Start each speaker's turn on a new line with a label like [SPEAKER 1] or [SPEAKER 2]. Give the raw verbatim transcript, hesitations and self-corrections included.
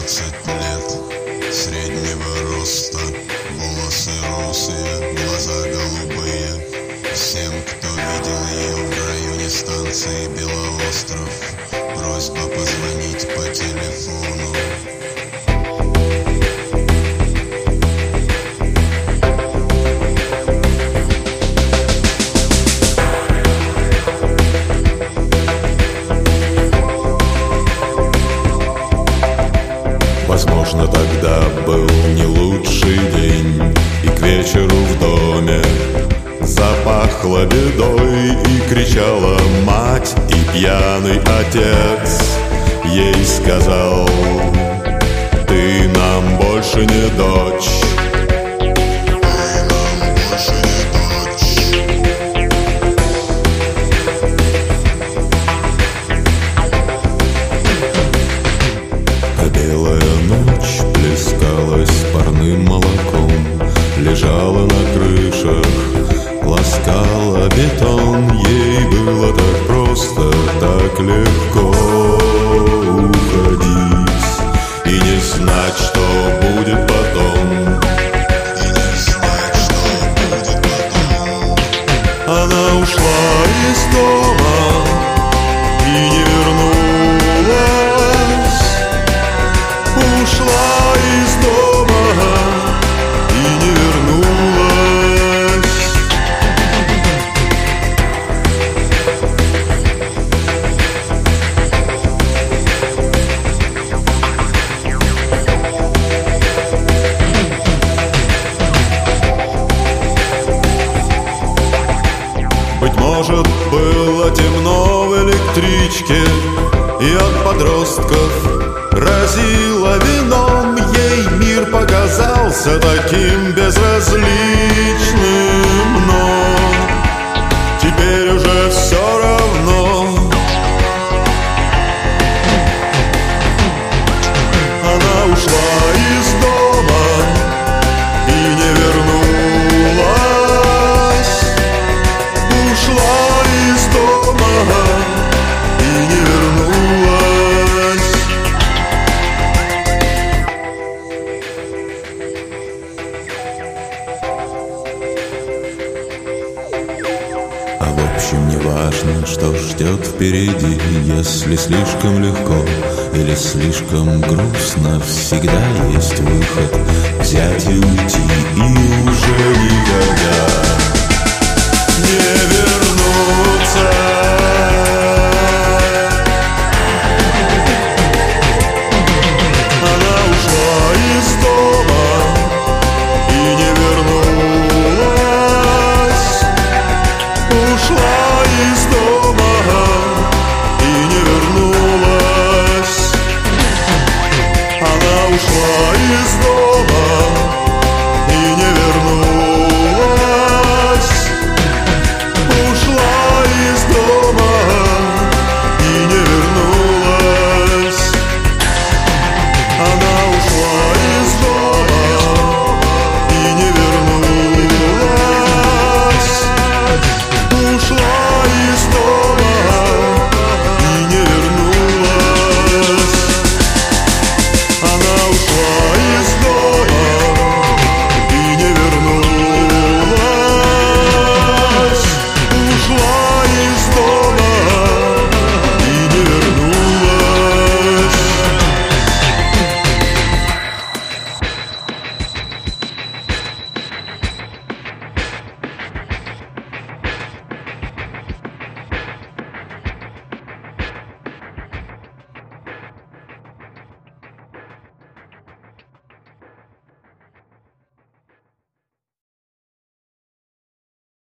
[SPEAKER 1] двадцать лет, среднего роста, волосы русые, глаза голубые. Всем, кто видел ее в районе станции Белоостров, просьба позвонить по телефону.
[SPEAKER 2] Возможно, тогда был не лучший день, и к вечеру в доме запахло бедой, и кричала мать, и пьяный отец ей сказал: ты нам больше не дочь. Парным молоком лежала на крышах, ласкала бетон. Ей было так просто, так легко уходить и не знать, что будет потом. И не знать, что будет потом. Она ушла из дома и не вернулась. Ушла из дома и не вернулась. Быть может, было темно в электричке, и от подростков разило вином. Ей мир показался таким безразличным, но теперь уже все равно. Она ушла из дома и не вернулась. Ушла из дома и не вернулась. А в общем, не важно, что ждет впереди. Если слишком легко или слишком грустно, всегда есть выход взять и уйти, и уже никогда не вернуться.